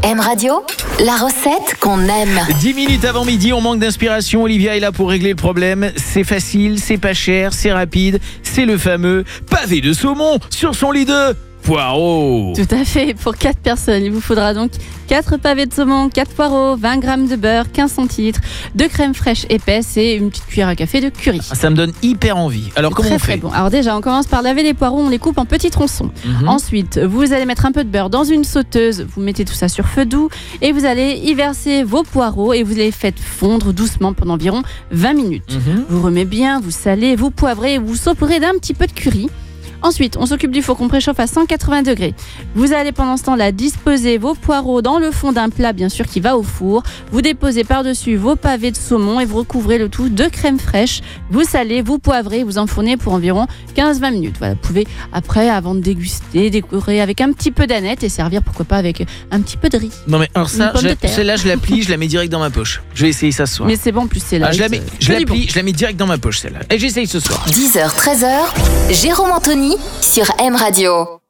M Radio, la recette qu'on aime. 10 minutes avant midi, on manque d'inspiration. Olivia est là pour régler le problème. C'est facile, c'est pas cher, c'est rapide. C'est le fameux pavé de saumon sur son lit de poireaux. Tout à fait, pour 4 personnes, il vous faudra donc 4 pavés de saumon, 4 poireaux, 20 g de beurre, 15 centilitres de crème fraîche épaisse et une petite cuillère à café de curry. Ça me donne hyper envie. Alors comment on fait ? Très bon. Alors déjà, on commence par laver les poireaux, on les coupe en petits tronçons. Ensuite, vous allez mettre un peu de beurre dans une sauteuse, vous mettez tout ça sur feu doux et vous allez y verser vos poireaux et vous les faites fondre doucement pendant environ 20 minutes. Vous remettez bien, vous salez, vous poivrez et vous saupoudrez d'un petit peu de curry. Ensuite, on s'occupe du four qu'on préchauffe à 180 degrés. Vous allez pendant ce temps-là disposer vos poireaux dans le fond d'un plat, bien sûr, qui va au four. Vous déposez par-dessus vos pavés de saumon et vous recouvrez le tout de crème fraîche. Vous salez, vous poivrez, vous enfournez pour environ 15-20 minutes. Voilà, vous pouvez après, avant de déguster, décorer avec un petit peu d'aneth et servir, pourquoi pas, avec un petit peu de riz. Non mais alors ça, pomme de terre. celle-là je la plie, je la mets direct dans ma poche. Je vais essayer ça ce soir. Mais c'est bon, en plus c'est là. Je la plie, je la mets direct dans ma poche celle-là. Et j'essaye ce soir. 10h, 13h, Jérôme Anthony sur M Radio.